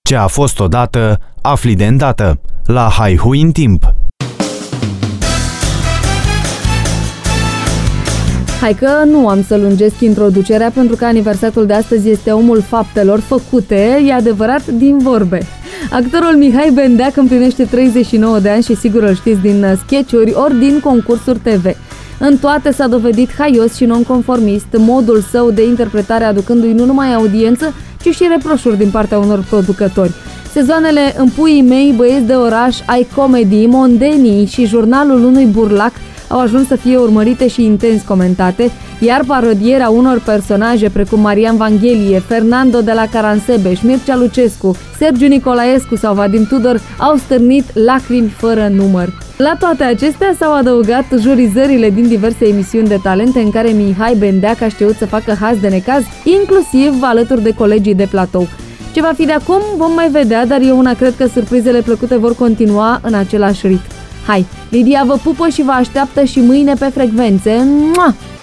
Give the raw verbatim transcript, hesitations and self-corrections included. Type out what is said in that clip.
Ce a fost odată, afli de îndată. La Haihui în timp. Hai că nu am să lungesc introducerea pentru că aniversatul de astăzi este omul faptelor făcute, e adevărat, din vorbe. Actorul Mihai Bendeac împlinește treizeci și nouă de ani și sigur îl știți din sketch-uri ori din concursuri T V. În toate s-a dovedit haios și nonconformist, modul său de interpretare aducându-i nu numai audiență, ci și reproșuri din partea unor producători. Sezoanele În puii mei, Băieți de oraș, Ai comedy, Mondenii și Jurnalul unui burlac au ajuns să fie urmărite și intens comentate, iar parodierea unor personaje precum Marian Vanghelie, Fernando de la Caransebeș, Mircea Lucescu, Sergiu Nicolaescu sau Vadim Tudor au stârnit lacrimi fără număr. La toate acestea s-au adăugat jurizările din diverse emisiuni de talente în care Mihai Bendeac a știut să facă haz de necaz, inclusiv alături de colegii de platou. Ce va fi de acum vom mai vedea, dar eu una cred că surprizele plăcute vor continua în același ritm. Hai, Lidia vă pupă și vă așteaptă și mâine pe frecvențe. Mua!